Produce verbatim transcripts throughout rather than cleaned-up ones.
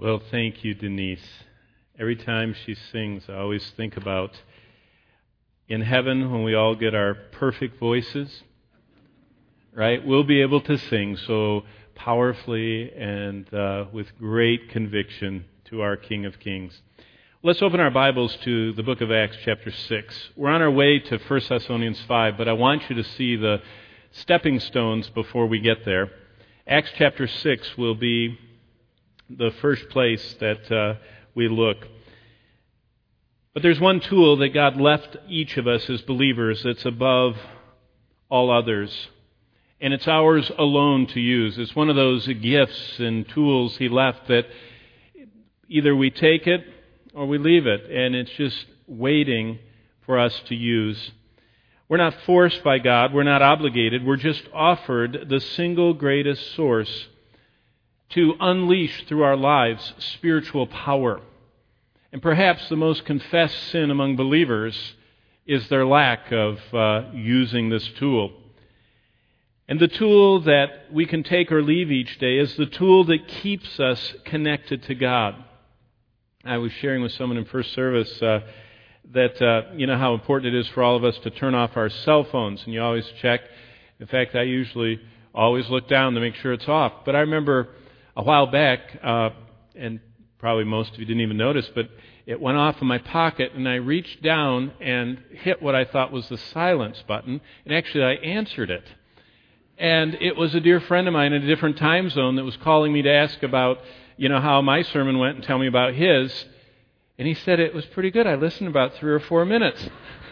Well, thank you, Denise. Every time she sings, I always think about in heaven when we all get our perfect voices, right? We'll be able to sing so powerfully and uh, with great conviction to our King of Kings. Let's open our Bibles to the book of Acts chapter six. We're on our way to First Thessalonians five, but I want you to see the stepping stones before we get there. Acts chapter six will be the first place that uh, we look. But there's one tool that God left each of us as believers that's above all others. And it's ours alone to use. It's one of those gifts and tools He left that either we take it or we leave it. And it's just waiting for us to use. We're not forced by God. We're not obligated. We're just offered the single greatest source to unleash through our lives spiritual power. And perhaps the most confessed sin among believers is their lack of uh, using this tool. And the tool that we can take or leave each day is the tool that keeps us connected to God. I was sharing with someone in first service uh, that, uh, you know, how important it is for all of us to turn off our cell phones. And you always check. In fact, I usually always look down to make sure it's off. But I remember a while back, uh, and probably most of you didn't even notice, but it went off in my pocket, and I reached down and hit what I thought was the silence button, and actually I answered it. And it was a dear friend of mine in a different time zone that was calling me to ask about, you know, how my sermon went and tell me about his. And he said it was pretty good. I listened about three or four minutes.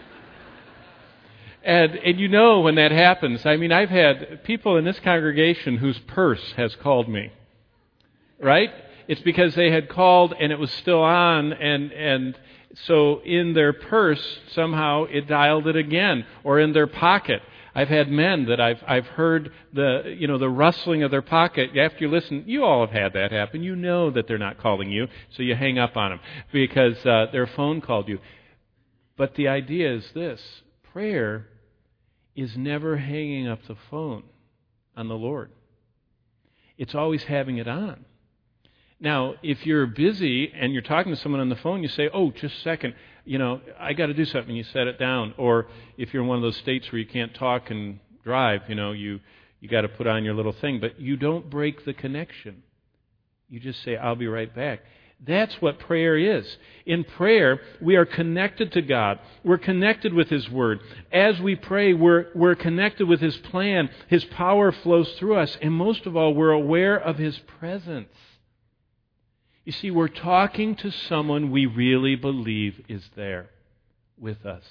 and and you know when that happens. I mean, I've had people in this congregation whose purse has called me. Right? It's because they had called and it was still on, and and so in their purse somehow it dialed it again, or in their pocket. I've had men that I've I've heard the you know the rustling of their pocket. After you listen, you all have had that happen. You know that they're not calling you, so you hang up on them because uh, their phone called you. But the idea is this: prayer is never hanging up the phone on the Lord. It's always having it on. Now, if you're busy and you're talking to someone on the phone, you say, oh, just a second, you know, I got to do something. You set it down. Or if you're in one of those states where you can't talk and drive, you know, you, you got to put on your little thing. But you don't break the connection. You just say, I'll be right back. That's what prayer is. In prayer, we are connected to God. We're connected with His Word. As we pray, we're, we're connected with His plan. His power flows through us. And most of all, we're aware of His presence. You see, we're talking to someone we really believe is there with us.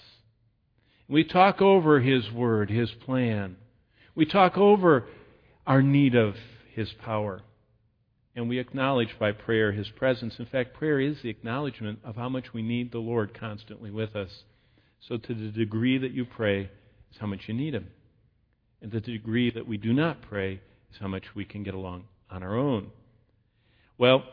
We talk over His Word, His plan. We talk over our need of His power. And we acknowledge by prayer His presence. In fact, prayer is the acknowledgement of how much we need the Lord constantly with us. So to the degree that you pray is how much you need Him. And to the degree that we do not pray is how much we can get along on our own. Well,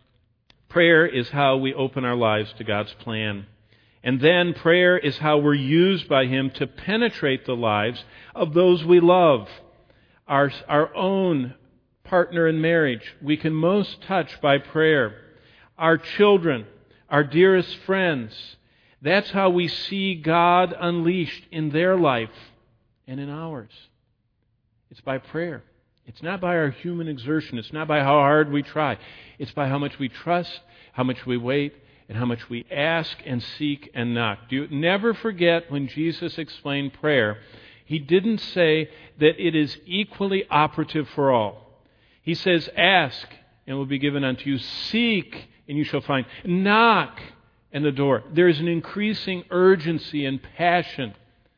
prayer is how we open our lives to God's plan. And then prayer is how we're used by Him to penetrate the lives of those we love. Our, our own partner in marriage, we can most touch by prayer. Our children, our dearest friends, that's how we see God unleashed in their life and in ours. It's by prayer. It's not by our human exertion. It's not by how hard we try. It's by how much we trust, how much we wait, and how much we ask and seek and knock. Do you never forget when Jesus explained prayer, He didn't say that it is equally operative for all. He says, ask, and it will be given unto you. Seek, and you shall find. Knock, and the door. There is an increasing urgency and passion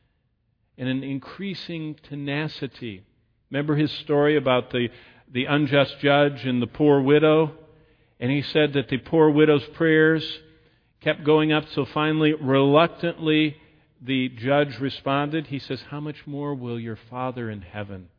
and an increasing tenacity. Remember his story about the, the unjust judge and the poor widow? And he said that the poor widow's prayers kept going up, so finally, reluctantly, the judge responded. He says, how much more will your Father in heaven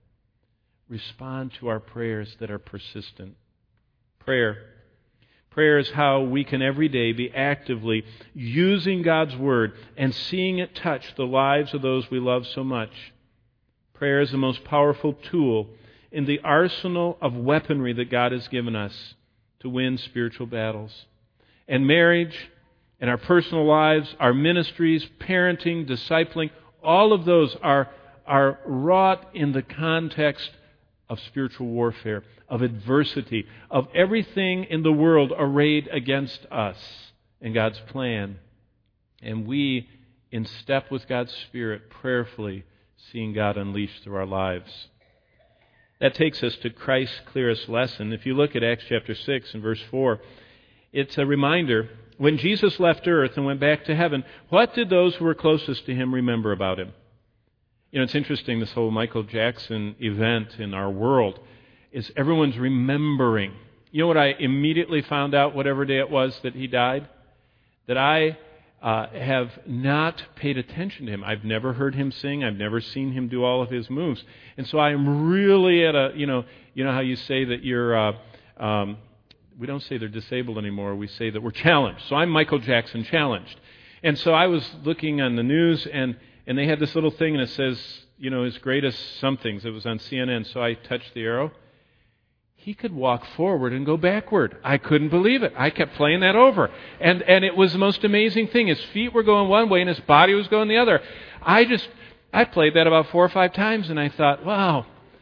respond to our prayers that are persistent? Prayer. Prayer is how we can every day be actively using God's Word and seeing it touch the lives of those we love so much. Prayer is the most powerful tool in the arsenal of weaponry that God has given us to win spiritual battles. And marriage and our personal lives, our ministries, parenting, discipling, all of those are, are wrought in the context of spiritual warfare, of adversity, of everything in the world arrayed against us and God's plan. And we, in step with God's Spirit, prayerfully seeing God unleashed through our lives. That takes us to Christ's clearest lesson. If you look at Acts chapter six and verse four, it's a reminder, when Jesus left earth and went back to heaven, what did those who were closest to him remember about him? You know, it's interesting, this whole Michael Jackson event in our world is everyone's remembering. You know what I immediately found out, whatever day it was that he died? That I uh, have not paid attention to him. I've never heard him sing. I've never seen him do all of his moves. And so I'm really at a, you know, you know how you say that you're, uh, um, we don't say they're disabled anymore. We say that we're challenged. So I'm Michael Jackson challenged. And so I was looking on the news, and And they had this little thing, and it says, you know, his greatest somethings. It was on C N N, so I touched the arrow. He could walk forward and go backward. I couldn't believe it. I kept playing that over. And and it was the most amazing thing. His feet were going one way, and his body was going the other. I just, I played that about four or five times, and I thought, wow,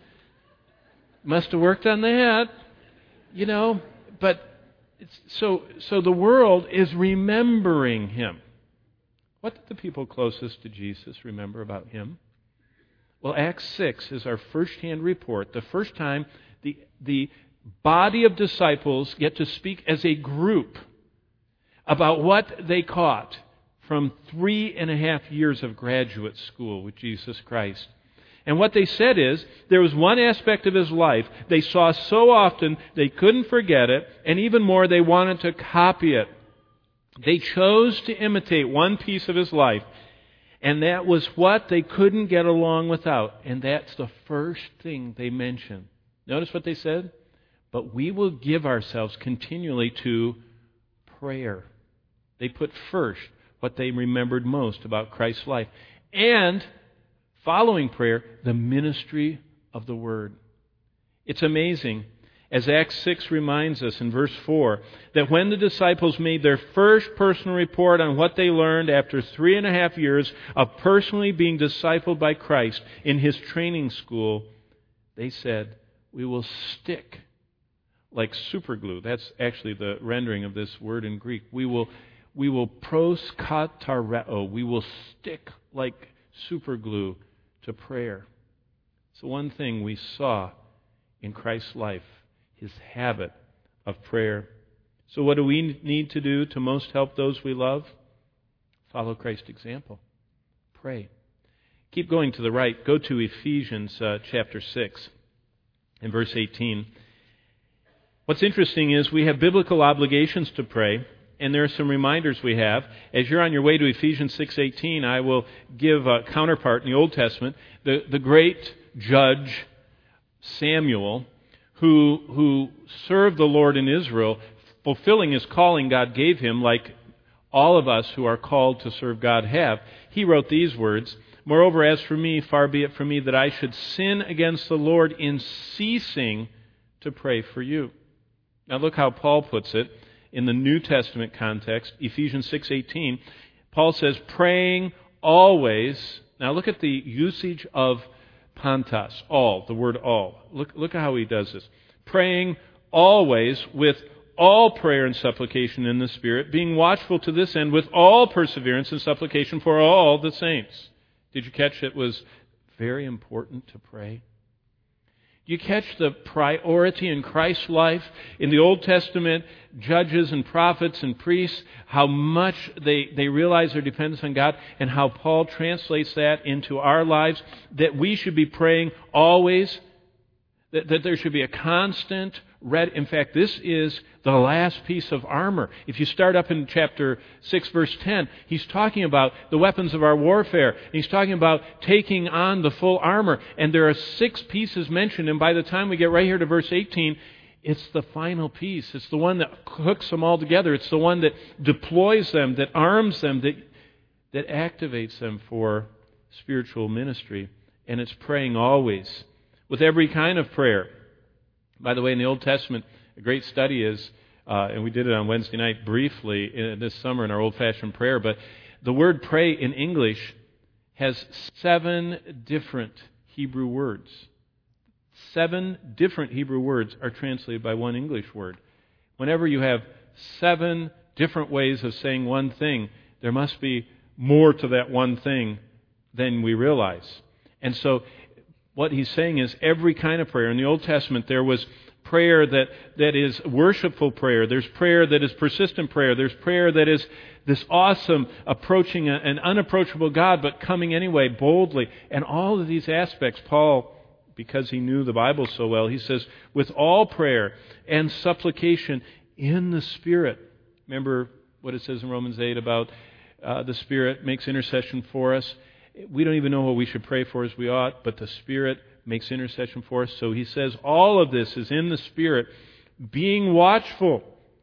must have worked on that. You know, but it's, so so the world is remembering him. What did the people closest to Jesus remember about him? Well, Acts six is our first-hand report, the first time the, the body of disciples get to speak as a group about what they caught from three and a half years of graduate school with Jesus Christ. And what they said is, there was one aspect of his life they saw so often they couldn't forget it, and even more, they wanted to copy it. They chose to imitate one piece of his life, and that was what they couldn't get along without. And that's the first thing they mentioned. Notice what they said? But we will give ourselves continually to prayer. They put first what they remembered most about Christ's life. And following prayer, the ministry of the Word. It's amazing, as Acts six reminds us in verse four, that when the disciples made their first personal report on what they learned after three and a half years of personally being discipled by Christ in His training school, they said, we will stick like superglue. That's actually the rendering of this word in Greek. We will, we will proskatareo. We will stick like superglue to prayer. So one thing we saw in Christ's life, His habit of prayer. So what do we need to do to most help those we love? Follow Christ's example. Pray. Keep going to the right. Go to Ephesians uh, chapter six and verse eighteen. What's interesting is we have biblical obligations to pray, and there are some reminders we have. As you're on your way to Ephesians six eighteen, I will give a counterpart in the Old Testament. The, the great judge Samuel, who who served the Lord in Israel, fulfilling his calling God gave him, like all of us who are called to serve God have, he wrote these words, "Moreover, as for me, far be it from me that I should sin against the Lord in ceasing to pray for you." Now look how Paul puts it in the New Testament context, Ephesians six eighteen. Paul says, praying always. Now look at the usage of pantas, all, the word all. Look, look at how he does this. Praying always with all prayer and supplication in the Spirit, being watchful to this end with all perseverance and supplication for all the saints. Did you catch it was very important to pray? You catch the priority in Christ's life? In the Old Testament, judges and prophets and priests, how much they, they realize their dependence on God, and how Paul translates that into our lives, that we should be praying always, that, that there should be a constant red. In fact, this is the last piece of armor. If you start up in chapter six, verse ten, he's talking about the weapons of our warfare. And he's talking about taking on the full armor. And there are six pieces mentioned. And by the time we get right here to verse eighteen, it's the final piece. It's the one that hooks them all together. It's the one that deploys them, that arms them, that, that activates them for spiritual ministry. And it's praying always, with every kind of prayer. By the way, in the Old Testament, a great study is uh, and we did it on Wednesday night briefly in, this summer in our old-fashioned prayer, but the word pray in English has seven different Hebrew words. Seven different Hebrew words are translated by one English word. Whenever you have seven different ways of saying one thing, there must be more to that one thing than we realize. And so what he's saying is every kind of prayer. In the Old Testament, there was prayer that, that is worshipful prayer. There's prayer that is persistent prayer. There's prayer that is this awesome approaching a, an unapproachable God, but coming anyway boldly. And all of these aspects, Paul, because he knew the Bible so well, he says, with all prayer and supplication in the Spirit. Remember what it says in Romans eight about uh, the Spirit makes intercession for us. We don't even know what we should pray for as we ought, but the Spirit makes intercession for us. So he says all of this is in the Spirit, being watchful.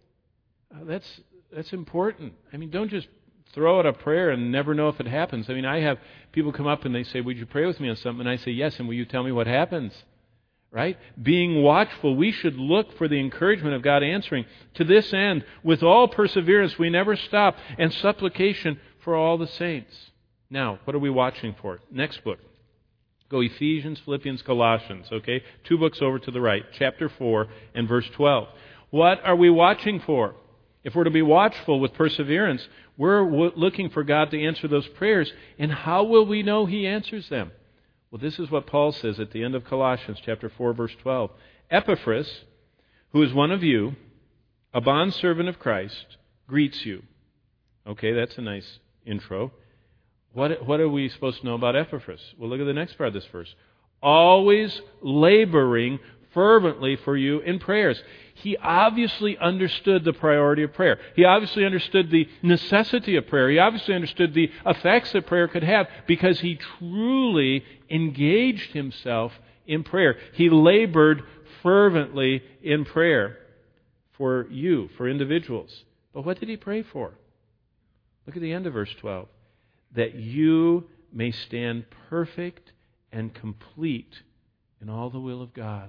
Uh, that's that's important. I mean, don't just throw out a prayer and never know if it happens. I mean, I have people come up and they say, would you pray with me on something? And I say, yes, and will you tell me what happens? Right? Being watchful, we should look for the encouragement of God answering. To this end, with all perseverance, we never stop, and supplication for all the saints. Now, what are we watching for? Next book. Go Ephesians, Philippians, Colossians, okay? Two books over to the right, chapter four and verse twelve. What are we watching for? If we're to be watchful with perseverance, we're w- looking for God to answer those prayers. And how will we know He answers them? Well, this is what Paul says at the end of Colossians chapter four, verse twelve. Epaphras, who is one of you, a bondservant of Christ, greets you. Okay, that's a nice intro. What, what are we supposed to know about Epaphras? Well, look at the next part of this verse. Always laboring fervently for you in prayers. He obviously understood the priority of prayer. He obviously understood the necessity of prayer. He obviously understood the effects that prayer could have because he truly engaged himself in prayer. He labored fervently in prayer for you, for individuals. But what did he pray for? Look at the end of verse twelve. That you may stand perfect and complete in all the will of God.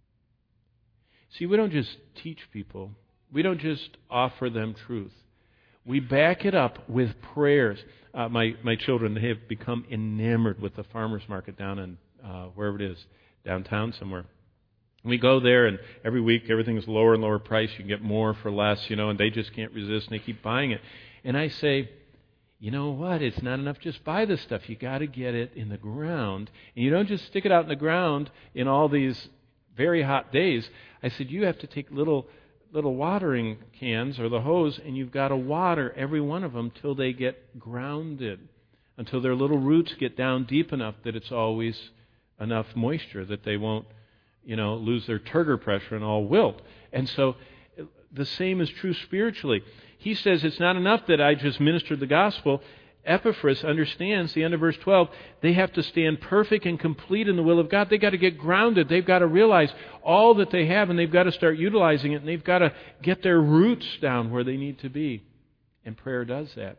See, we don't just teach people. We don't just offer them truth. We back it up with prayers. Uh, my, my children, they have become enamored with the farmer's market down in, uh, wherever it is, downtown somewhere. We go there, and every week everything is lower and lower price. You can get more for less, you know, and they just can't resist, and they keep buying it. And I say, you know what? It's not enough just buy this stuff. You got to get it in the ground. And you don't just stick it out in the ground in all these very hot days. I said, you have to take little little watering cans or the hose, and you've got to water every one of them till they get grounded, until their little roots get down deep enough that it's always enough moisture that they won't, you know, lose their turgor pressure and all wilt. And so the same is true spiritually. He says it's not enough that I just ministered the gospel. Epaphras understands, the end of verse twelve, they have to stand perfect and complete in the will of God. They've got to get grounded. They've got to realize all that they have, and they've got to start utilizing it, and they've got to get their roots down where they need to be. And prayer does that.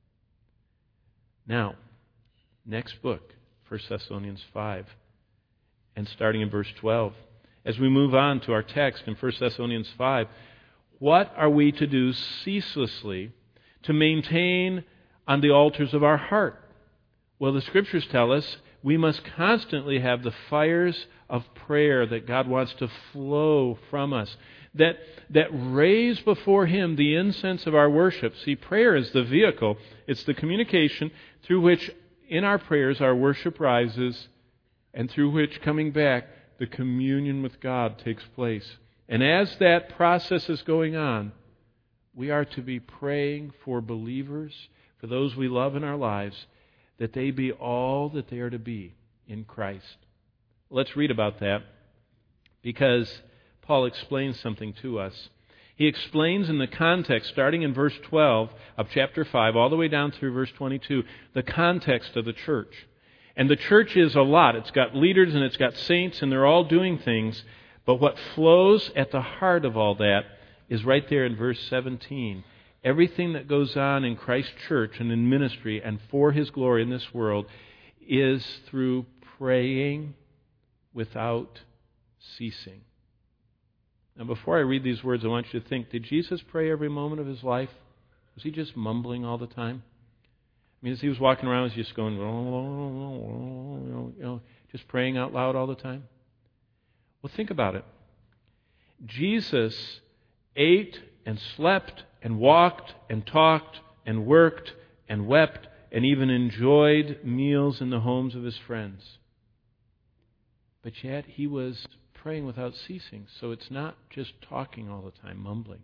Now, next book, First Thessalonians five, and starting in verse twelve. As we move on to our text in First Thessalonians five, what are we to do ceaselessly to maintain on the altars of our heart? Well, the Scriptures tell us we must constantly have the fires of prayer that God wants to flow from us, that, that raise before Him the incense of our worship. See, prayer is the vehicle. It's the communication through which in our prayers our worship rises, and through which, coming back, the communion with God takes place. And as that process is going on, we are to be praying for believers, for those we love in our lives, that they be all that they are to be in Christ. Let's read about that, because Paul explains something to us. He explains in the context, starting in verse twelve of chapter five, all the way down through verse twenty-two, the context of the church. And the church is a lot. It's got leaders and it's got saints, and they're all doing things. But what flows at the heart of all that is right there in verse seventeen. Everything that goes on in Christ's church and in ministry and for His glory in this world is through praying without ceasing. Now, before I read these words, I want you to think, did Jesus pray every moment of his life? Was he just mumbling all the time? I mean, as he was walking around, was he just going, you know, just praying out loud all the time? Well, think about it. Jesus ate and slept and walked and talked and worked and wept and even enjoyed meals in the homes of his friends. But yet he was praying without ceasing. So it's not just talking all the time, mumbling.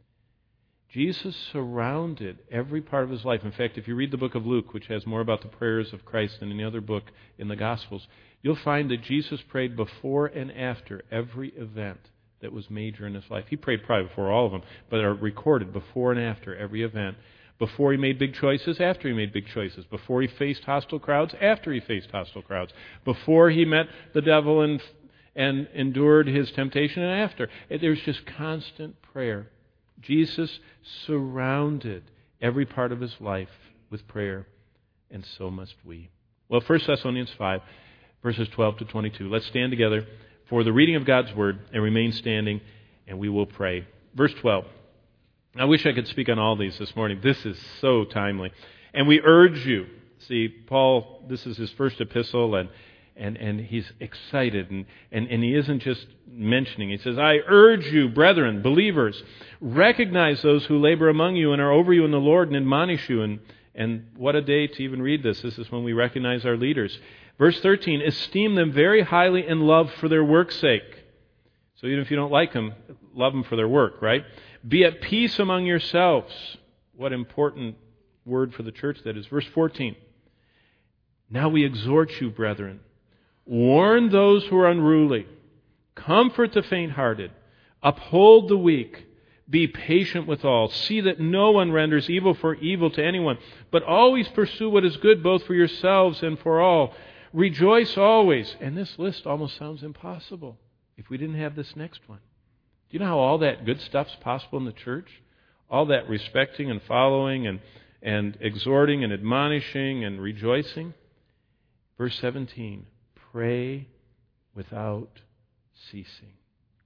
Jesus surrounded every part of his life. In fact, if you read the book of Luke, which has more about the prayers of Christ than any other book in the Gospels, you'll find that Jesus prayed before and after every event that was major in his life. He prayed probably before all of them, but are recorded before and after every event. Before he made big choices, after he made big choices. Before he faced hostile crowds, after he faced hostile crowds. Before he met the devil and, and endured his temptation, and after. There's just constant prayer. Jesus surrounded every part of his life with prayer, and so must we. Well, First Thessalonians five, verses twelve to twenty-two. Let's stand together for the reading of God's Word and remain standing, and we will pray. Verse twelve. I wish I could speak on all these this morning. This is so timely. And we urge you. See, Paul, this is his first epistle, and and, and he's excited, and, and, and he isn't just mentioning. He says, I urge you, brethren, believers, recognize those who labor among you and are over you in the Lord and admonish you. And, and what a day to even read this. This is when we recognize our leaders. Verse thirteen, esteem them very highly in love for their work's sake. So even if you don't like them, love them for their work, right? Be at peace among yourselves. What important word for the church that is. Verse fourteen. Now we exhort you, brethren, warn those who are unruly, comfort the faint-hearted, uphold the weak, be patient with all. See that no one renders evil for evil to anyone, but always pursue what is good both for yourselves and for all. Rejoice always. And this list almost sounds impossible if we didn't have this next one. Do you know how all that good stuff's possible in the church? All that respecting and following and, and exhorting and admonishing and rejoicing? Verse seventeen, pray without ceasing.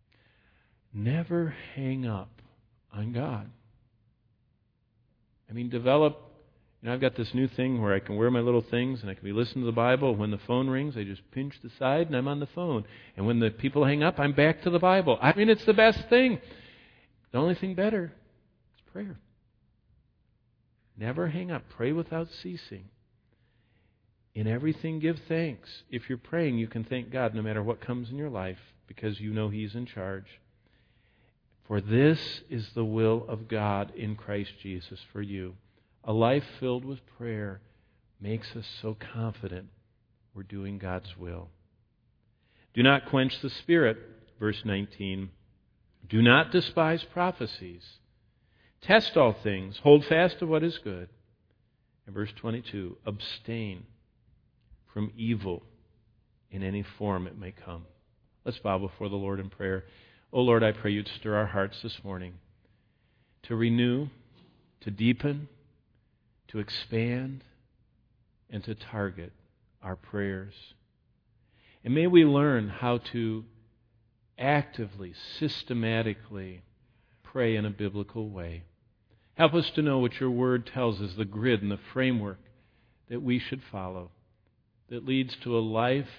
Never hang up on God. I mean, develop, you know, I've got this new thing where I can wear my little things and I can be listening to the Bible. When the phone rings, I just pinch the side and I'm on the phone. And when the people hang up, I'm back to the Bible. I mean, it's the best thing. The only thing better is prayer. Never hang up. Pray without ceasing. In everything, give thanks. If you're praying, you can thank God no matter what comes in your life because you know He's in charge. For this is the will of God in Christ Jesus for you. A life filled with prayer makes us so confident we're doing God's will. Do not quench the Spirit, verse nineteen. Do not despise prophecies. Test all things. Hold fast to what is good. And verse twenty-two, abstain from evil in any form it may come. Let's bow before the Lord in prayer. Oh Lord, I pray You'd stir our hearts this morning to renew, to deepen, to expand, and to target our prayers. And may we learn how to actively, systematically pray in a biblical way. Help us to know what Your Word tells us, the grid and the framework that we should follow, that leads to a life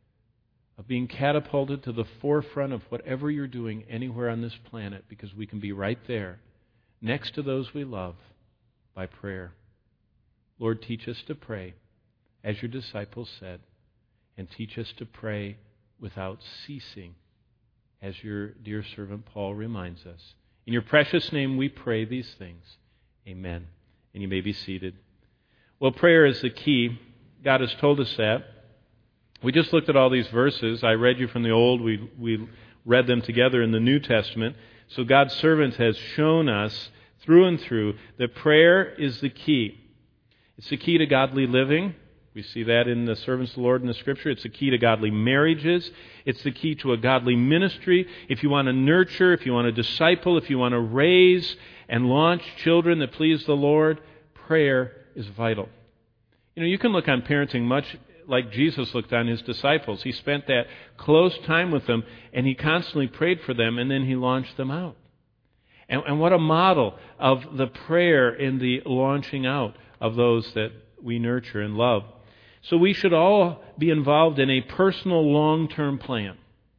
of being catapulted to the forefront of whatever you're doing anywhere on this planet, because we can be right there, next to those we love, by prayer. Lord, teach us to pray, as Your disciples said, and teach us to pray without ceasing, as Your dear servant Paul reminds us. In Your precious name we pray these things. Amen. And you may be seated. Well, prayer is the key. God has told us that. We just looked at all these verses. I read you from the Old. We, we read them together in the New Testament. So God's servant has shown us through and through that prayer is the key. It's the key to godly living. We see that in the servants of the Lord in the Scripture. It's the key to godly marriages. It's the key to a godly ministry. If you want to nurture, if you want to disciple, if you want to raise and launch children that please the Lord, prayer is vital. You know, you can look on parenting much like Jesus looked on his disciples. He spent that close time with them, and he constantly prayed for them, and then he launched them out. And, and what a model of the prayer in the launching out of those that we nurture and love. So we should all be involved in a personal long-term plan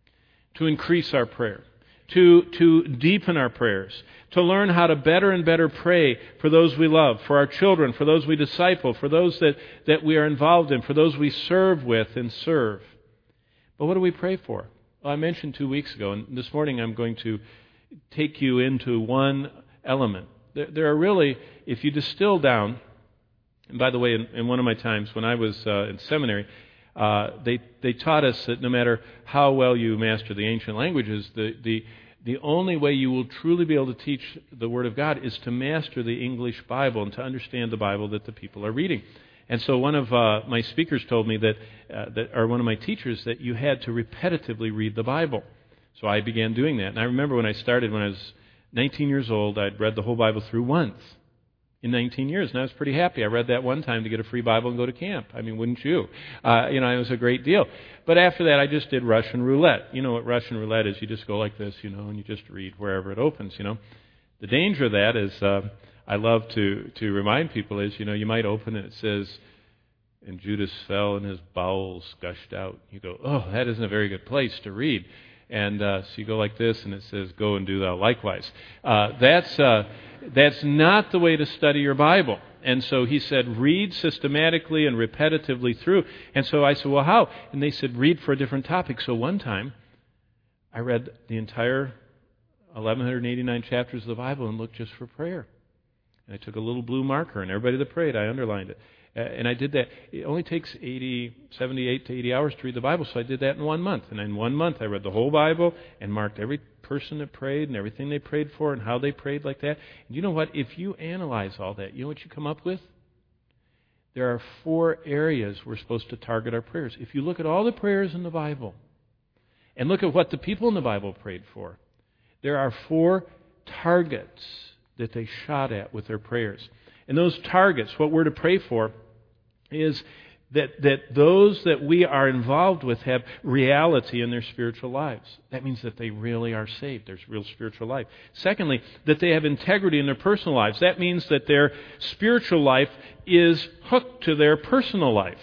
to increase our prayer, to, to deepen our prayers, to learn how to better and better pray for those we love, for our children, for those we disciple, for those that, that we are involved in, for those we serve with and serve. But what do we pray for? Well, I mentioned two weeks ago, and this morning I'm going to take you into one element. There, there are really, if you distill down, and by the way, in, in one of my times when I was uh, in seminary, uh, they they taught us that no matter how well you master the ancient languages, the, the the only way you will truly be able to teach the Word of God is to master the English Bible and to understand the Bible that the people are reading. And so one of uh, my speakers told me that, uh, that, or one of my teachers, that you had to repetitively read the Bible. So I began doing that. And I remember when I started, when I was nineteen years old, I'd read the whole Bible through once in nineteen years, and I was pretty happy. I read that one time to get a free Bible and go to camp. I mean, wouldn't you? Uh, you know, it was a great deal. But after that, I just did Russian roulette. You know what Russian roulette is? You just go like this, you know, and you just read wherever it opens, you know. The danger of that is, uh, I love to, to remind people is, you know, you might open and it says, and Judas fell and his bowels gushed out. You go, oh, that isn't a very good place to read. And uh, so you go like this, and it says, go and do thou likewise. Uh, that's uh, that's not the way to study your Bible. And so he said, read systematically and repetitively through. And so I said, well, how? And they said, read for a different topic. So one time, I read the entire eleven eighty-nine chapters of the Bible and looked just for prayer. And I took a little blue marker, and everybody that prayed, I underlined it. Uh, and I did that. It only takes eighty, seventy-eight to eighty hours to read the Bible, so I did that in one month. And in one month, I read the whole Bible and marked every person that prayed and everything they prayed for and how they prayed like that. And you know what? If you analyze all that, you know what you come up with? There are four areas we're supposed to target our prayers. If you look at all the prayers in the Bible and look at what the people in the Bible prayed for, there are four targets that they shot at with their prayers. And those targets, what we're to pray for, is that, that those that we are involved with have reality in their spiritual lives. That means that they really are saved. There's real spiritual life. Secondly, that they have integrity in their personal lives. That means that their spiritual life is hooked to their personal life.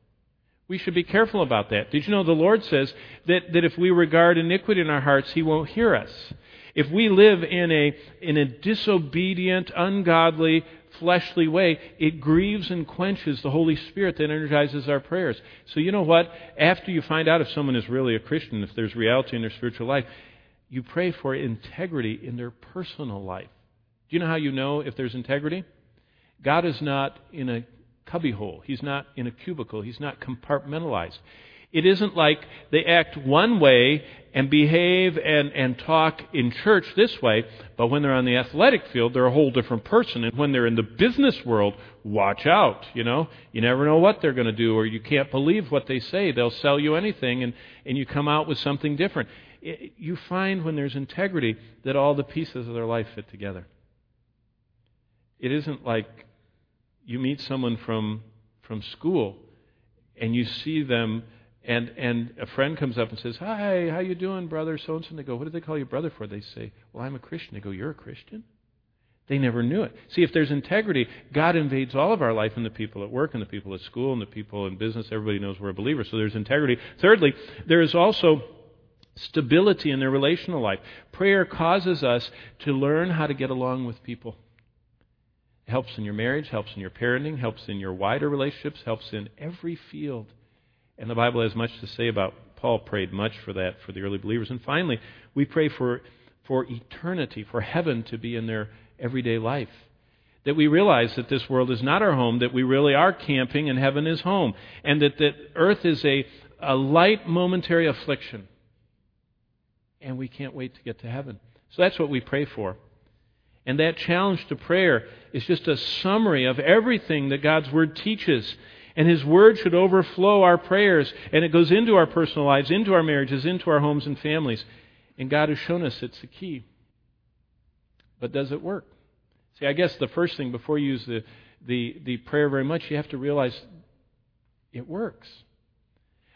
We should be careful about that. Did you know the Lord says that, that if we regard iniquity in our hearts, He won't hear us. If we live in a in a disobedient, ungodly, fleshly way, it grieves and quenches the Holy Spirit that energizes our prayers. So you know what? After you find out if someone is really a Christian, if there's reality in their spiritual life, you pray for integrity in their personal life. Do you know how you know if there's integrity? God is not in a cubbyhole. He's not in a cubicle. He's not compartmentalized. It isn't like they act one way and behave and, and talk in church this way, but when they're on the athletic field, they're a whole different person. And when they're in the business world, watch out, you know. You never know what they're going to do, or you can't believe what they say. They'll sell you anything, and, and you come out with something different. It, you find when there's integrity that all the pieces of their life fit together. It isn't like you meet someone from from school and you see them and and a friend comes up and says, "Hi, how you doing, brother so-and-so?" And they go, "What do they call you brother for?" They say, "Well, I'm a Christian." They go, "You're a Christian?" They never knew it. See, if there's integrity, God invades all of our life, and the people at work and the people at school and the people in business. Everybody knows we're a believer, so there's integrity. Thirdly, there is also stability in their relational life. Prayer causes us to learn how to get along with people. It helps in your marriage, helps in your parenting, helps in your wider relationships, helps in every field. And the Bible has much to say about, Paul prayed much for that for the early believers. And finally, we pray for, for eternity, for heaven to be in their everyday life. That we realize that this world is not our home, that we really are camping and heaven is home. And that, that earth is a, a light momentary affliction. And we can't wait to get to heaven. So that's what we pray for. And that challenge to prayer is just a summary of everything that God's Word teaches. And His Word should overflow our prayers. And it goes into our personal lives, into our marriages, into our homes and families. And God has shown us it's the key. But does it work? See, I guess the first thing, before you use the, the, the prayer very much, you have to realize it works.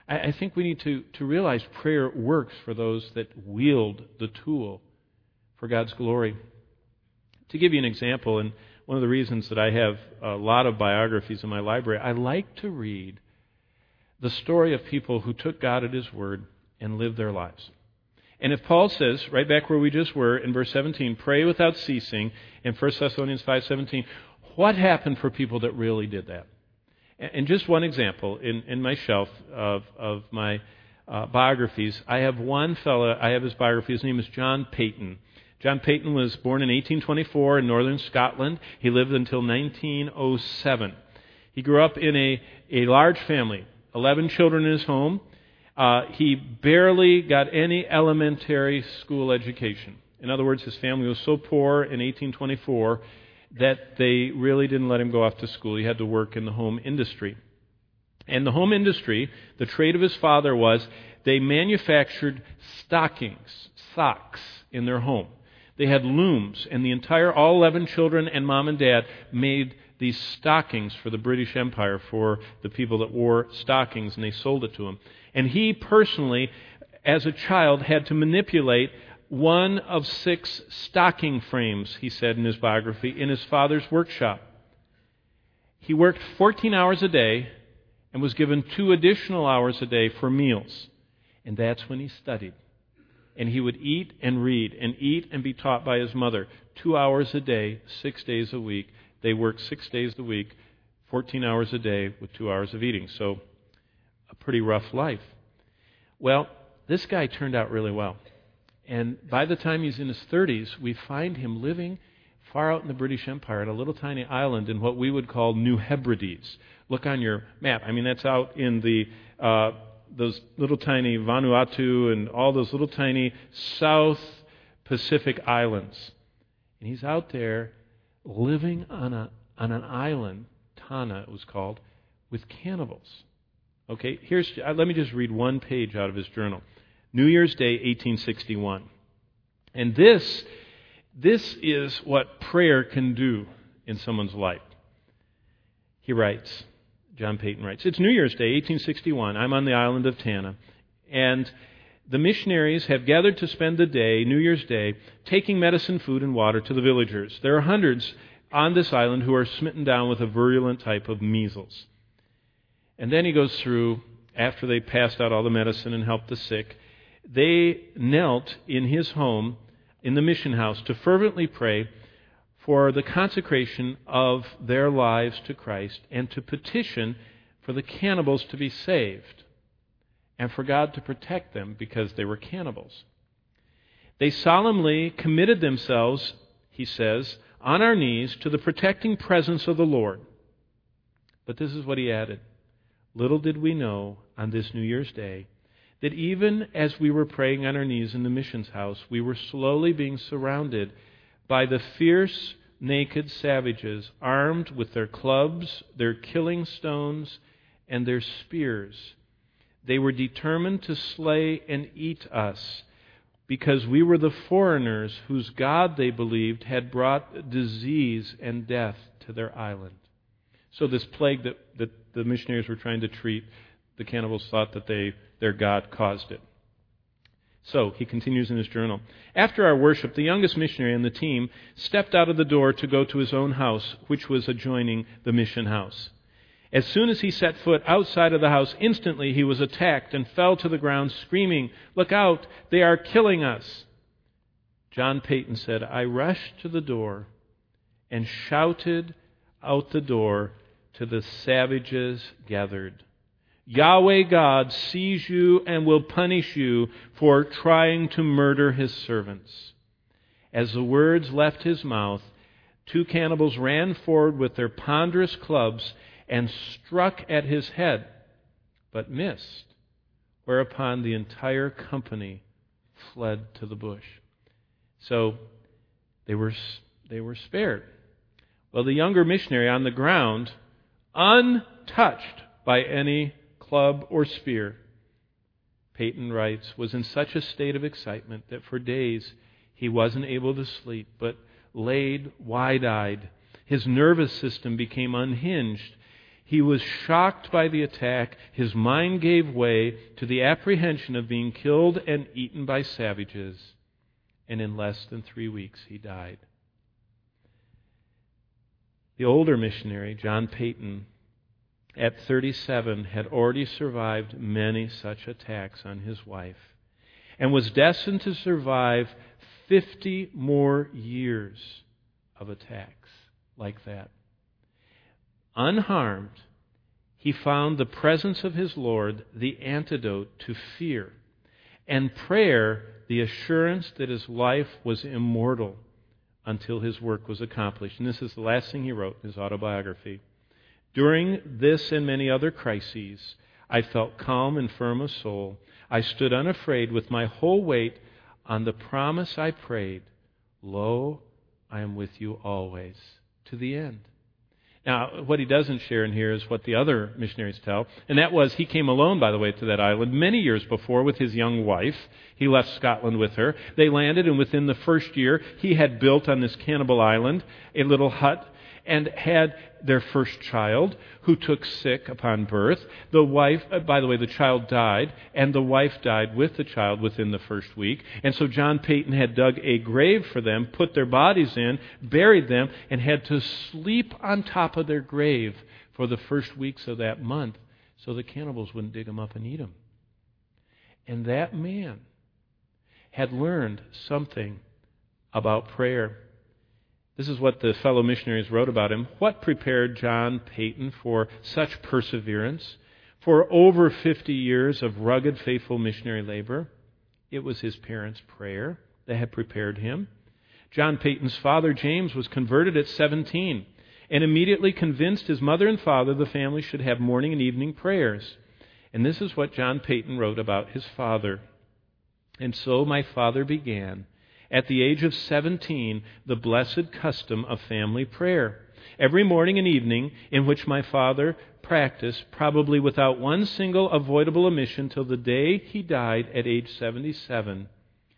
I, I think we need to, to realize prayer works for those that wield the tool for God's glory. To give you an example, and one of the reasons that I have a lot of biographies in my library, I like to read the story of people who took God at His word and lived their lives. And if Paul says, right back where we just were in verse seventeen, pray without ceasing, in First Thessalonians five seventeen, what happened for people that really did that? And just one example, in, in my shelf of, of my uh, biographies, I have one fellow, I have his biography, his name is John Peyton. John Peyton was born in eighteen twenty-four in northern Scotland. He lived until nineteen oh seven. He grew up in a, a large family, eleven children in his home. Uh, he barely got any elementary school education. In other words, his family was so poor in eighteen twenty-four that they really didn't let him go off to school. He had to work in the home industry. And the home industry, the trade of his father was they manufactured stockings, socks in their home. They had looms, and the entire, all eleven children and mom and dad made these stockings for the British Empire for the people that wore stockings, and they sold it to him. And he personally, as a child, had to manipulate one of six stocking frames, he said in his biography, in his father's workshop. He worked fourteen hours a day and was given two additional hours a day for meals. And that's when he studied. And he would eat and read and eat and be taught by his mother. Two hours a day, six days a week. They worked six days a week, fourteen hours a day with two hours of eating. So a pretty rough life. Well, this guy turned out really well. And by the time he's in his thirties, we find him living far out in the British Empire at a little tiny island in what we would call New Hebrides. Look on your map. I mean, that's out in the uh, those little tiny Vanuatu and all those little tiny South Pacific islands. And he's out there living on a on an island, Tana it was called, with cannibals. Okay, here's uh, let me just read one page out of his journal. New Year's Day, eighteen sixty-one. And this, this is what prayer can do in someone's life. He writes, John Peyton writes, it's New Year's Day, eighteen sixty-one. I'm on the island of Tana. And the missionaries have gathered to spend the day, New Year's Day, taking medicine, food, and water to the villagers. There are hundreds on this island who are smitten down with a virulent type of measles. And then he goes through, after they passed out all the medicine and helped the sick, they knelt in his home, in the mission house, to fervently pray for the consecration of their lives to Christ and to petition for the cannibals to be saved and for God to protect them because they were cannibals. They solemnly committed themselves, he says, on our knees to the protecting presence of the Lord. But this is what he added. Little did we know on this New Year's Day that even as we were praying on our knees in the missions house, we were slowly being surrounded by the fierce, naked savages armed with their clubs, their killing stones, and their spears. They were determined to slay and eat us because we were the foreigners whose God, they believed, had brought disease and death to their island. So this plague that, that the missionaries were trying to treat, the cannibals thought that they their God caused it. So, he continues in his journal. After our worship, the youngest missionary in the team stepped out of the door to go to his own house, which was adjoining the mission house. As soon as he set foot outside of the house, instantly he was attacked and fell to the ground screaming, "Look out, they are killing us." John Peyton said, I rushed to the door and shouted out the door to the savages gathered, Yahweh God sees you and will punish you for trying to murder His servants. As the words left his mouth, two cannibals ran forward with their ponderous clubs and struck at his head, but missed, whereupon the entire company fled to the bush. So they were they were spared. Well, the younger missionary on the ground, untouched by any club or spear, Peyton writes, was in such a state of excitement that for days he wasn't able to sleep, but laid wide-eyed. His nervous system became unhinged. He was shocked by the attack. His mind gave way to the apprehension of being killed and eaten by savages. And in less than three weeks, he died. The older missionary, John Paton, at thirty-seven, had already survived many such attacks on his wife and was destined to survive fifty more years of attacks like that. Unharmed, he found the presence of his Lord the antidote to fear, and prayer the assurance that his life was immortal until his work was accomplished. And this is the last thing he wrote in his autobiography. During this and many other crises, I felt calm and firm of soul. I stood unafraid with my whole weight on the promise I prayed, lo, I am with you always, to the end. Now, what he doesn't share in here is what the other missionaries tell, and that was he came alone, by the way, to that island many years before with his young wife. He left Scotland with her. They landed, and within the first year, he had built on this cannibal island a little hut and had their first child, who took sick upon birth. The wife, by the way, the child died, and the wife died with the child within the first week. And so John Paton had dug a grave for them, put their bodies in, buried them, and had to sleep on top of their grave for the first weeks of that month so the cannibals wouldn't dig them up and eat them. And that man had learned something about prayer. This is what the fellow missionaries wrote about him. What prepared John Paton for such perseverance, for over fifty years of rugged, faithful missionary labor? It was his parents' prayer that had prepared him. John Paton's father, James, was converted at seventeen and immediately convinced his mother and father the family should have morning and evening prayers. And this is what John Paton wrote about his father. And so my father began, at the age of seventeen, the blessed custom of family prayer. Every morning and evening, in which my father practiced, probably without one single avoidable omission, till the day he died at age seventy-seven.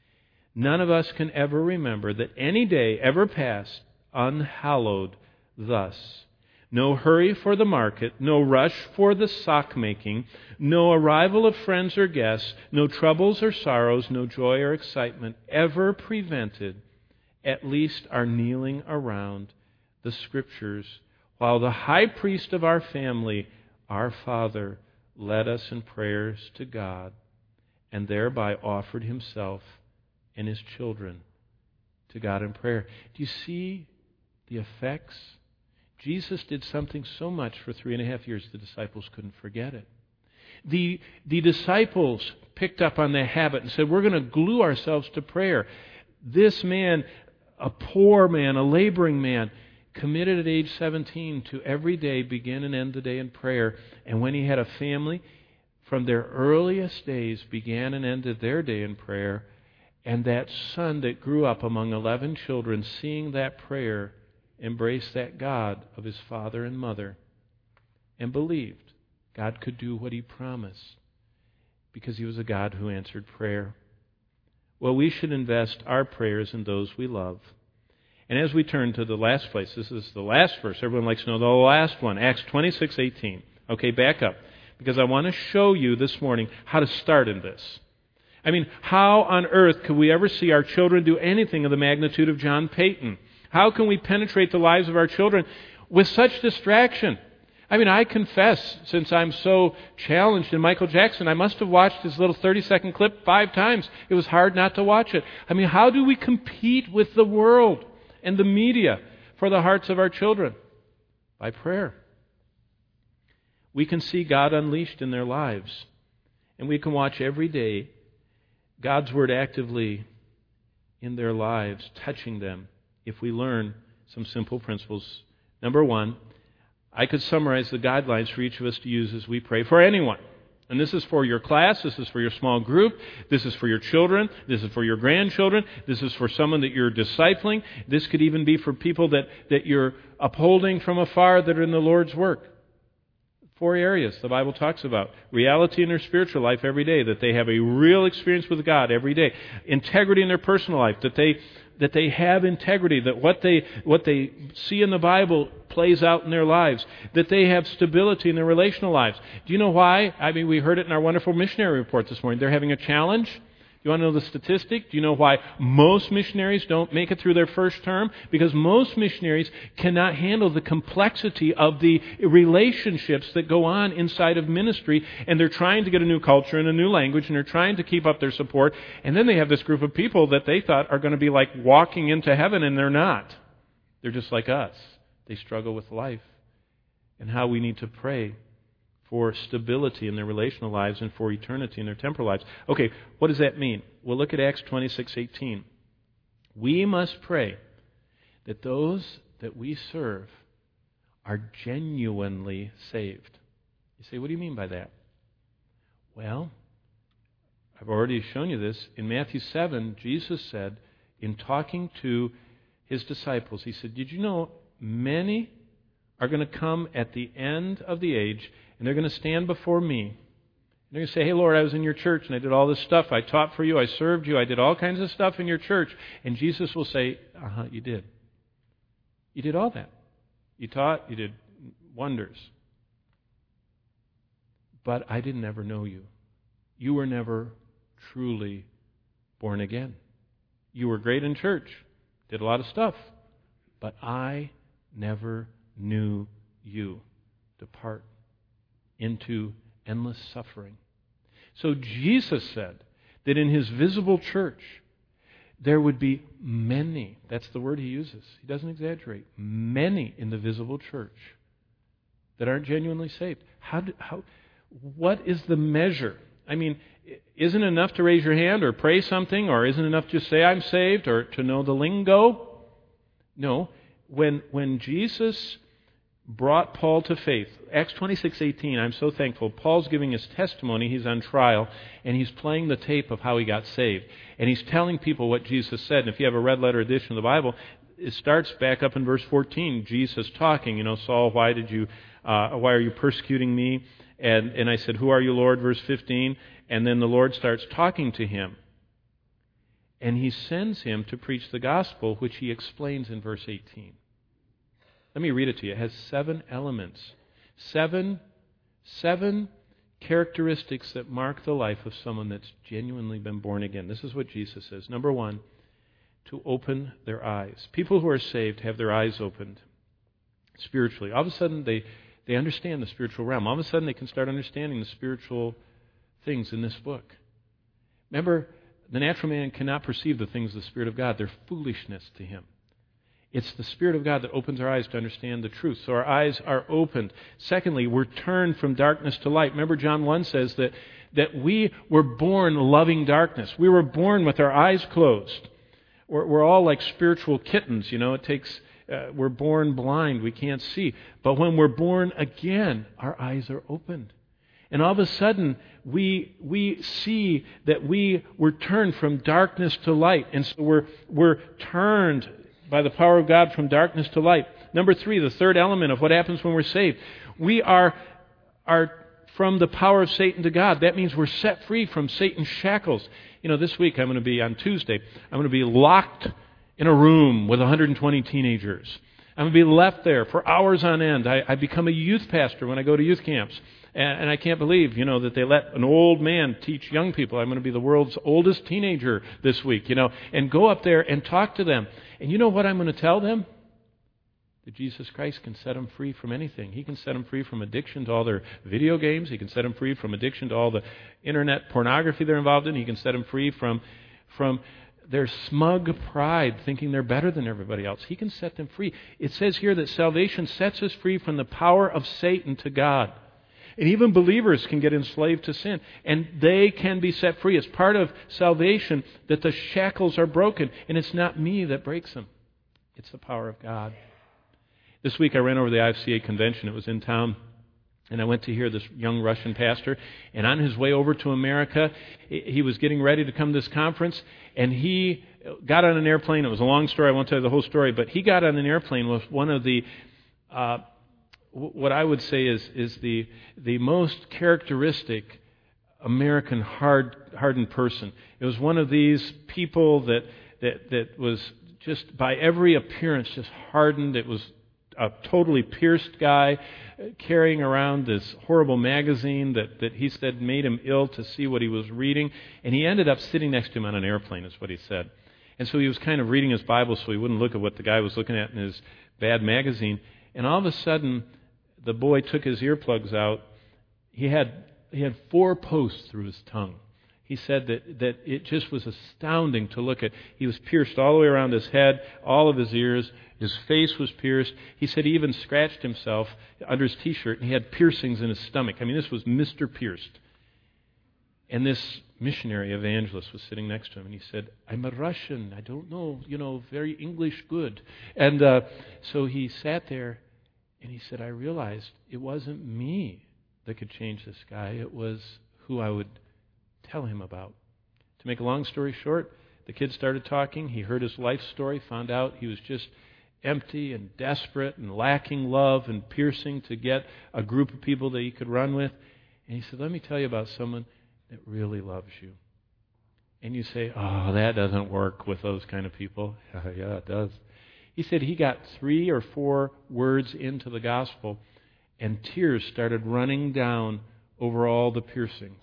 None of us can ever remember that any day ever passed unhallowed thus. No hurry for the market, no rush for the sock-making, no arrival of friends or guests, no troubles or sorrows, no joy or excitement ever prevented at least our kneeling around the Scriptures, while the high priest of our family, our Father, led us in prayers to God and thereby offered himself and his children to God in prayer. Do you see the effects? Jesus did something so much for three and a half years the disciples couldn't forget it. The, the disciples picked up on that habit and said, we're going to glue ourselves to prayer. This man, a poor man, a laboring man, committed at age seventeen to every day begin and end the day in prayer. And when he had a family, from their earliest days began and ended their day in prayer. And that son that grew up among eleven children, seeing that prayer, embraced that God of his father and mother and believed God could do what he promised because he was a God who answered prayer. Well, we should invest our prayers in those we love. And as we turn to the last place, this is the last verse. Everyone likes to know the last one, Acts twenty-six eighteen. Okay, back up, because I want to show you this morning how to start in this. I mean, how on earth could we ever see our children do anything of the magnitude of John Paton? How can we penetrate the lives of our children with such distraction? I mean, I confess, since I'm so challenged in Michael Jackson, I must have watched his little thirty-second clip five times. It was hard not to watch it. I mean, how do we compete with the world and the media for the hearts of our children? By prayer. We can see God unleashed in their lives, and we can watch every day God's Word actively in their lives, touching them, if we learn some simple principles. Number one, I could summarize the guidelines for each of us to use as we pray for anyone. And this is for your class, this is for your small group, this is for your children, this is for your grandchildren, this is for someone that you're discipling, this could even be for people that, that you're upholding from afar that are in the Lord's work. Four areas the Bible talks about. Reality in their spiritual life every day, that they have a real experience with God every day. Integrity in their personal life, that they that they have integrity, that what they what they see in the Bible plays out in their lives, that they have stability in their relational lives. Do you know why? I mean, we heard it in our wonderful missionary report this morning. They're having a challenge. You want to know the statistic? Do you know why most missionaries don't make it through their first term? Because most missionaries cannot handle the complexity of the relationships that go on inside of ministry, and they're trying to get a new culture and a new language, and they're trying to keep up their support, and then they have this group of people that they thought are going to be like walking into heaven, and they're not. They're just like us. They struggle with life and how we need to pray for stability in their relational lives and for eternity in their temporal lives. Okay, what does that mean? Well, look at Acts twenty-six eighteen. We must pray that those that we serve are genuinely saved. You say, what do you mean by that? Well, I've already shown you this. In Matthew seven, Jesus said, in talking to His disciples, He said, did you know many are going to come at the end of the age, and they're going to stand before me. And they're going to say, hey, Lord, I was in your church, and I did all this stuff. I taught for you. I served you. I did all kinds of stuff in your church. And Jesus will say, uh-huh, you did. You did all that. You taught. You did wonders. But I didn't ever know you. You were never truly born again. You were great in church. Did a lot of stuff. But I never knew you. Depart into endless suffering. So Jesus said that in His visible church there would be many, that's the word He uses, He doesn't exaggerate, many in the visible church that aren't genuinely saved. How? Do, how? What is the measure? I mean, isn't it enough to raise your hand or pray something, or isn't it enough to just say I'm saved or to know the lingo? No. When when Jesus brought Paul to faith. Acts twenty-six eighteen, I'm so thankful. Paul's giving his testimony. He's on trial, and he's playing the tape of how he got saved. And he's telling people what Jesus said. And if you have a red letter edition of the Bible, it starts back up in verse fourteen. Jesus talking, you know, Saul, why did you, uh, why are you persecuting me? And, and I said, who are you, Lord? Verse fifteen. And then the Lord starts talking to him. And He sends him to preach the gospel, which He explains in verse eighteen. Let me read it to you. It has seven elements. Seven, seven characteristics that mark the life of someone that's genuinely been born again. This is what Jesus says. Number one, to open their eyes. People who are saved have their eyes opened spiritually. All of a sudden, they, they understand the spiritual realm. All of a sudden, they can start understanding the spiritual things in this book. Remember, the natural man cannot perceive the things of the Spirit of God. They're foolishness to him. It's the Spirit of God that opens our eyes to understand the truth. So our eyes are opened. Secondly, we're turned from darkness to light. Remember, John one says that, that we were born loving darkness. We were born with our eyes closed. We're, we're all like spiritual kittens, you know. It takes, uh, we're born blind. We can't see. But when we're born again, our eyes are opened. And all of a sudden, we we see that we were turned from darkness to light. And so we're we're turned by the power of God from darkness to light. Number three, the third element of what happens when we're saved. We are, are from the power of Satan to God. That means we're set free from Satan's shackles. You know, this week I'm going to be, on Tuesday, I'm going to be locked in a room with one hundred twenty teenagers. I'm going to be left there for hours on end. I, I become a youth pastor when I go to youth camps. And, and I can't believe, you know, that they let an old man teach young people. I'm going to be the world's oldest teenager this week, you know, and go up there and talk to them. And you know what I'm going to tell them? That Jesus Christ can set them free from anything. He can set them free from addiction to all their video games. He can set them free from addiction to all the internet pornography they're involved in. He can set them free from, from their smug pride, thinking they're better than everybody else. He can set them free. It says here that salvation sets us free from the power of Satan to God. And even believers can get enslaved to sin. And they can be set free. It's part of salvation that the shackles are broken. And it's not me that breaks them. It's the power of God. This week I ran over the I F C A convention. It was in town. And I went to hear this young Russian pastor. And on his way over to America, he was getting ready to come to this conference. And he got on an airplane. It was a long story. I won't tell you the whole story. But he got on an airplane with one of the... Uh, what I would say is is the the most characteristic American hard hardened person. It was one of these people that that that was just by every appearance just hardened. It was a totally pierced guy carrying around this horrible magazine that, that he said made him ill to see what he was reading. And he ended up sitting next to him on an airplane, is what he said. And so he was kind of reading his Bible so he wouldn't look at what the guy was looking at in his bad magazine. And all of a sudden, the boy took his earplugs out. He had he had four posts through his tongue. He said that, that it just was astounding to look at. He was pierced all the way around his head, all of his ears. His face was pierced. He said he even scratched himself under his T-shirt, and he had piercings in his stomach. I mean, this was Mister Pierced. And this missionary evangelist was sitting next to him, and he said, I'm a Russian. I don't know, you know, very English good. And uh, so he sat there, and he said, I realized it wasn't me that could change this guy. It was who I would tell him about. To make a long story short, the kid started talking. He heard his life story, found out he was just empty and desperate and lacking love and piercing to get a group of people that he could run with. And he said, let me tell you about someone that really loves you. And you say, oh, that doesn't work with those kind of people. Yeah, it does. He said he got three or four words into the gospel, and tears started running down over all the piercings.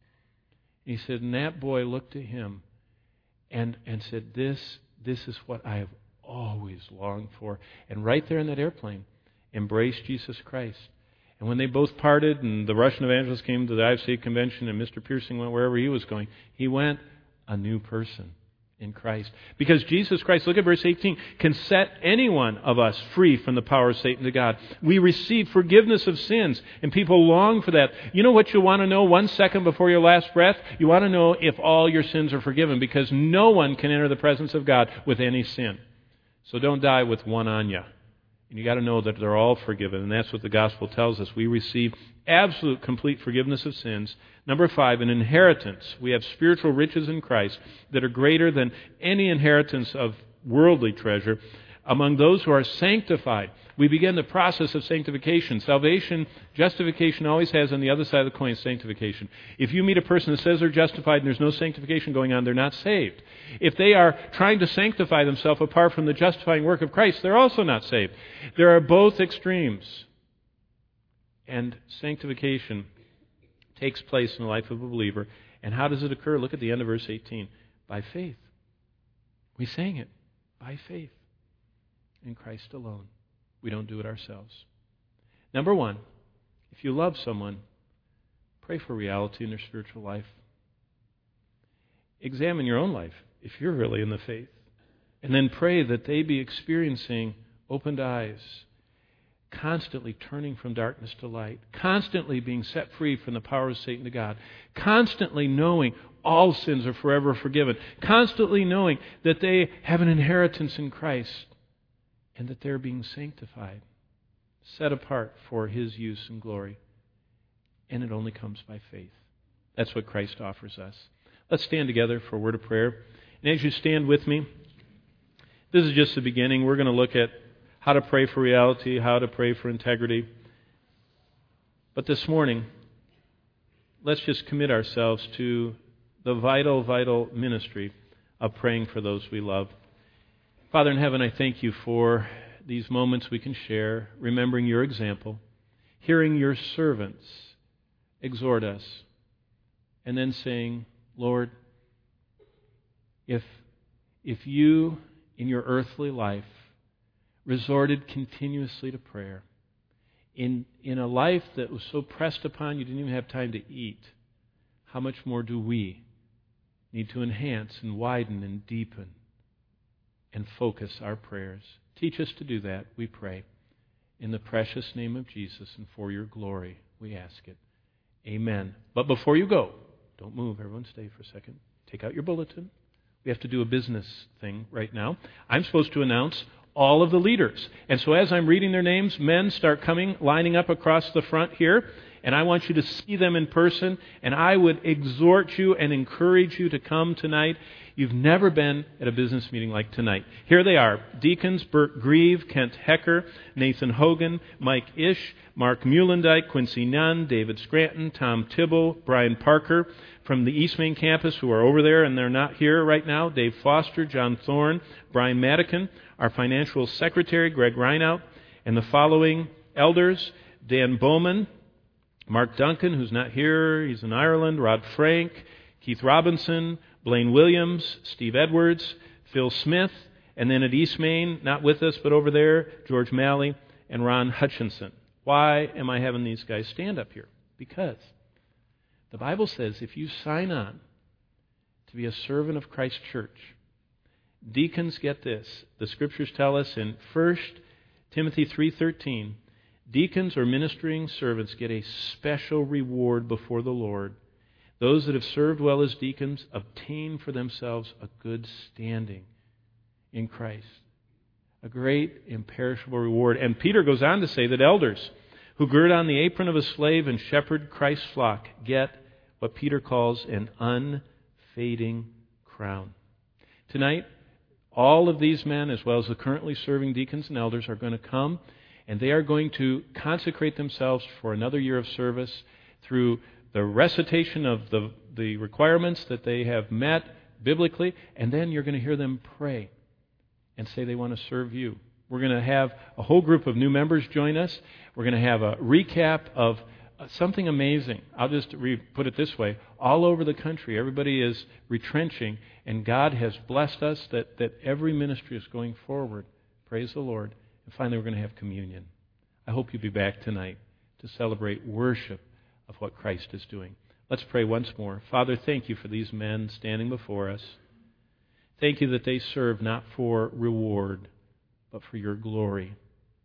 He said, and that boy looked at him and, and said, this, this is what I have always longed for. And right there in that airplane, embraced Jesus Christ. And when they both parted and the Russian evangelist came to the I F C convention and Mister Piercing went wherever he was going, he went a new person in Christ. Because Jesus Christ, look at verse eighteen, can set any one of us free from the power of Satan to God. We receive forgiveness of sins, and people long for that. You know what you want to know one second before your last breath? You want to know if all your sins are forgiven, because no one can enter the presence of God with any sin. So don't die with one on you. And you got to know that they're all forgiven, and that's what the gospel tells us. We receive absolute, complete forgiveness of sins. Number five, an inheritance. We have spiritual riches in Christ that are greater than any inheritance of worldly treasure. Among those who are sanctified, we begin the process of sanctification. Salvation, justification always has on the other side of the coin sanctification. If you meet a person that says they're justified and there's no sanctification going on, they're not saved. If they are trying to sanctify themselves apart from the justifying work of Christ, they're also not saved. There are both extremes. And sanctification takes place in the life of a believer. And how does it occur? Look at the end of verse eighteen. By faith. We sang it. By faith. In Christ alone. We don't do it ourselves. Number one, if you love someone, pray for reality in their spiritual life. Examine your own life if you're really in the faith. And then pray that they be experiencing opened eyes, constantly turning from darkness to light, constantly being set free from the power of Satan to God, constantly knowing all sins are forever forgiven, constantly knowing that they have an inheritance in Christ, and that they're being sanctified, set apart for His use and glory. And it only comes by faith. That's what Christ offers us. Let's stand together for a word of prayer. And as you stand with me, this is just the beginning. We're going to look at how to pray for reality, how to pray for integrity. But this morning, let's just commit ourselves to the vital, vital ministry of praying for those we love. Father in heaven, I thank you for these moments we can share, remembering your example, hearing your servants exhort us, and then saying, Lord, if, if you in your earthly life resorted continuously to prayer, in, in a life that was so pressed upon you didn't even have time to eat, how much more do we need to enhance and widen and deepen and focus our prayers? Teach us to do that, we pray. In the precious name of Jesus and for your glory, we ask it. Amen. But before you go, don't move. Everyone stay for a second. Take out your bulletin. We have to do a business thing right now. I'm supposed to announce all of the leaders. And so as I'm reading their names, men start coming, lining up across the front here. and I want you to see them in person, and I would exhort you and encourage you to come tonight. You've never been at a business meeting like tonight. Here they are. Deacons Bert Grieve, Kent Hecker, Nathan Hogan, Mike Ish, Mark Muhlendyke, Quincy Nunn, David Scranton, Tom Tibble, Brian Parker. From the East Main campus who are over there and they're not here right now, Dave Foster, John Thorne, Brian Madigan, our financial secretary, Greg Reinout, and the following elders, Dan Bowman, Mark Duncan, who's not here, he's in Ireland, Rod Frank, Keith Robinson, Blaine Williams, Steve Edwards, Phil Smith, and then at East Main, not with us, but over there, George Malley and Ron Hutchinson. Why am I having these guys stand up here? Because the Bible says if you sign on to be a servant of Christ's church, deacons get this. The Scriptures tell us in First Timothy three thirteen, deacons or ministering servants get a special reward before the Lord. Those that have served well as deacons obtain for themselves a good standing in Christ. A great imperishable reward. And Peter goes on to say that elders who gird on the apron of a slave and shepherd Christ's flock get what Peter calls an unfading crown. Tonight, all of these men, as well as the currently serving deacons and elders, are going to come, and they are going to consecrate themselves for another year of service through the recitation of the, the requirements that they have met biblically, and then you're going to hear them pray and say they want to serve you. We're going to have a whole group of new members join us. We're going to have a recap of something amazing. I'll just re- put it this way. All over the country, everybody is retrenching, and God has blessed us that, that every ministry is going forward. Praise the Lord. And finally, we're going to have communion. I hope you'll be back tonight to celebrate worship of what Christ is doing. Let's pray once more. Father, thank you for these men standing before us. Thank you that they serve not for reward, but for your glory.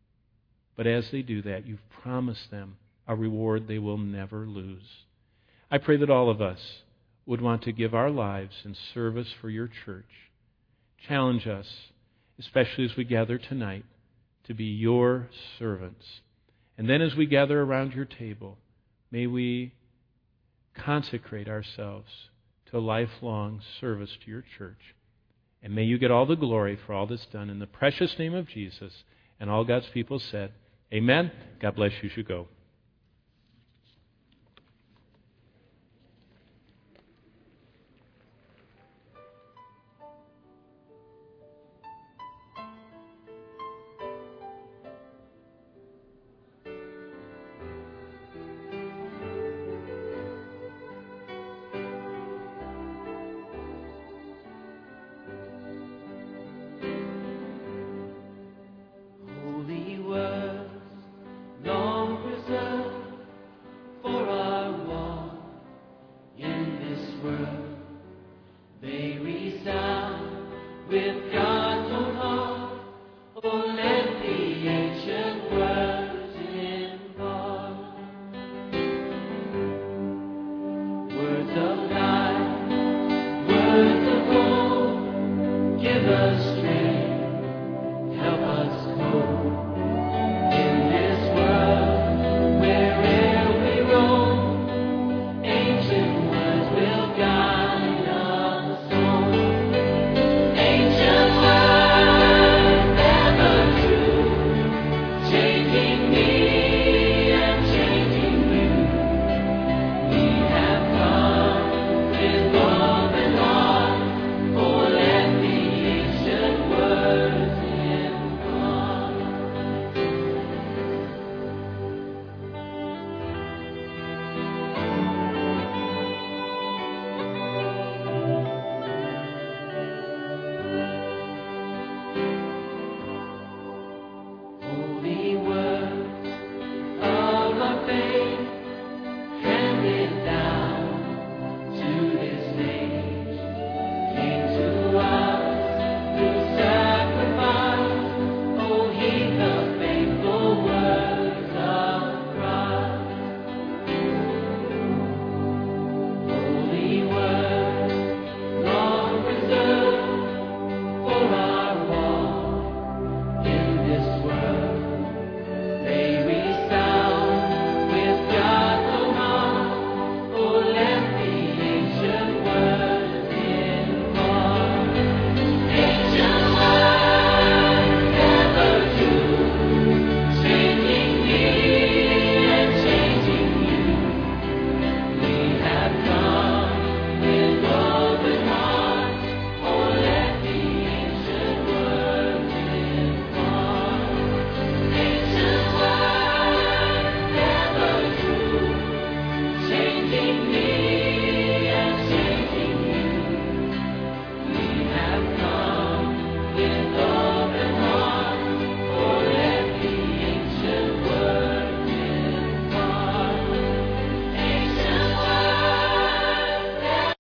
But as they do that, you've promised them a reward they will never lose. I pray that all of us would want to give our lives in service for your church. Challenge us, especially as we gather tonight, to be your servants. And then as we gather around your table, may we consecrate ourselves to a lifelong service to your church. And may you get all the glory for all that's done in the precious name of Jesus. And all God's people said, amen. God bless you. You should go.